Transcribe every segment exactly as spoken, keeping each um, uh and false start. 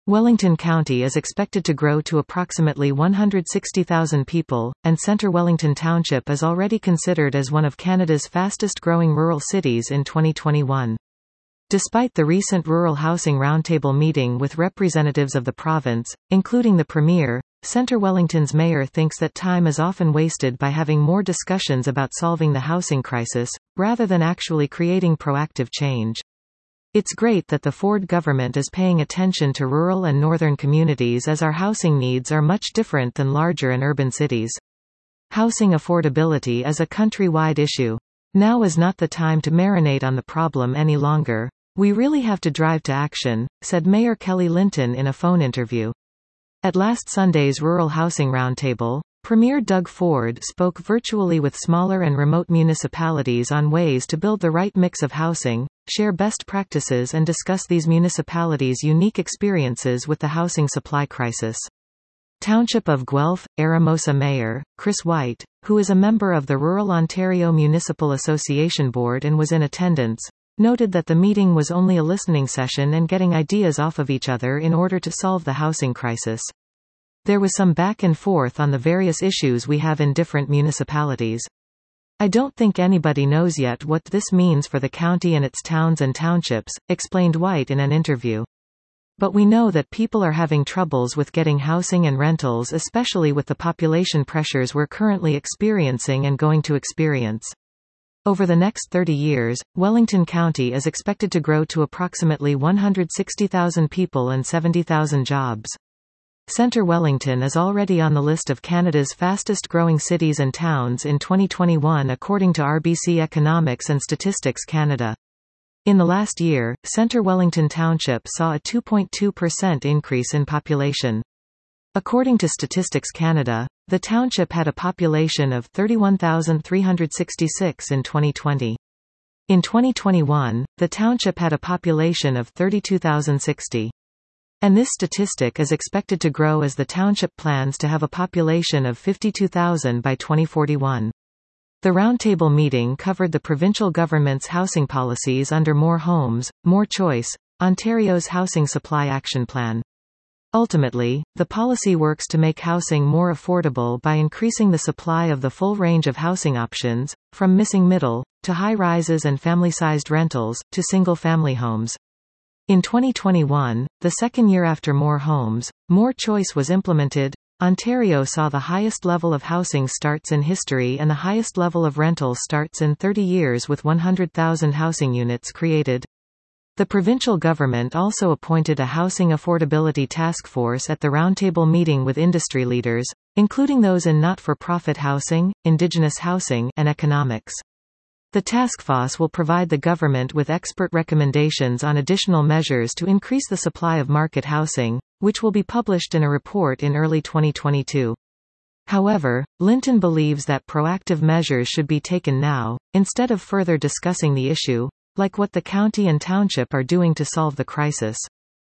Wellington County is expected to grow to approximately one hundred sixty thousand people, and Centre Wellington Township is already considered as one of Canada's fastest-growing rural cities in twenty twenty-one. Despite the recent Rural Housing Roundtable meeting with representatives of the province, including the Premier, Centre Wellington's mayor thinks that time is often wasted by having more discussions about solving the housing crisis, rather than actually creating proactive change. It's great that the Ford government is paying attention to rural and northern communities, as our housing needs are much different than larger and urban cities. Housing affordability is a country-wide issue. Now is not the time to marinate on the problem any longer. We really have to drive to action, said Mayor Kelly Linton in a phone interview. At last Sunday's Rural Housing Roundtable, Premier Doug Ford spoke virtually with smaller and remote municipalities on ways to build the right mix of housing, share best practices and discuss these municipalities' unique experiences with the housing supply crisis. Township of Guelph, Eramosa Mayor, Chris White, who is a member of the Rural Ontario Municipal Association Board and was in attendance, noted that the meeting was only a listening session and getting ideas off of each other in order to solve the housing crisis. There was some back and forth on the various issues we have in different municipalities. I don't think anybody knows yet what this means for the county and its towns and townships, explained White in an interview. But we know that people are having troubles with getting housing and rentals, especially with the population pressures we're currently experiencing and going to experience. Over the next thirty years, Wellington County is expected to grow to approximately one hundred sixty thousand people and seventy thousand jobs. Centre Wellington is already on the list of Canada's fastest-growing cities and towns in twenty twenty-one according to R B C Economics and Statistics Canada. In the last year, Centre Wellington Township saw a two point two percent increase in population. According to Statistics Canada, the township had a population of thirty-one thousand three hundred sixty-six in twenty twenty. In twenty twenty-one, the township had a population of thirty-two thousand sixty. And this statistic is expected to grow as the township plans to have a population of fifty-two thousand by twenty forty-one. The roundtable meeting covered the provincial government's housing policies under More Homes, More Choice, Ontario's Housing Supply Action Plan. Ultimately, the policy works to make housing more affordable by increasing the supply of the full range of housing options, from missing middle, to high-rises and family-sized rentals, to single-family homes. In twenty twenty-one, the second year after More Homes, More Choice was implemented, Ontario saw the highest level of housing starts in history and the highest level of rental starts in thirty years, with one hundred thousand housing units created. The provincial government also appointed a housing affordability task force at the roundtable meeting with industry leaders, including those in not-for-profit housing, Indigenous housing, and economics. The task force will provide the government with expert recommendations on additional measures to increase the supply of market housing, which will be published in a report in early twenty twenty-two. However, Linton believes that proactive measures should be taken now, instead of further discussing the issue, like what the county and township are doing to solve the crisis.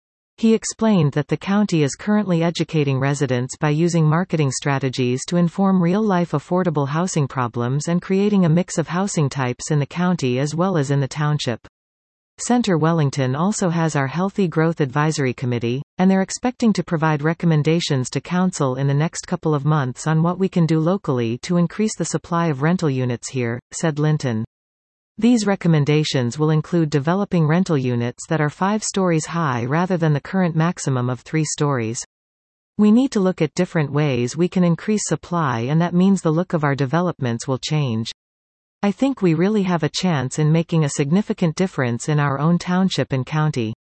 He explained that the county is currently educating residents by using marketing strategies to inform real-life affordable housing problems and creating a mix of housing types in the county as well as in the township. Centre Wellington also has our Healthy Growth Advisory Committee, and they're expecting to provide recommendations to Council in the next couple of months on what we can do locally to increase the supply of rental units here, said Linton. These recommendations will include developing rental units that are five stories high rather than the current maximum of three stories. We need to look at different ways we can increase supply, and that means the look of our developments will change. I think we really have a chance in making a significant difference in our own township and county.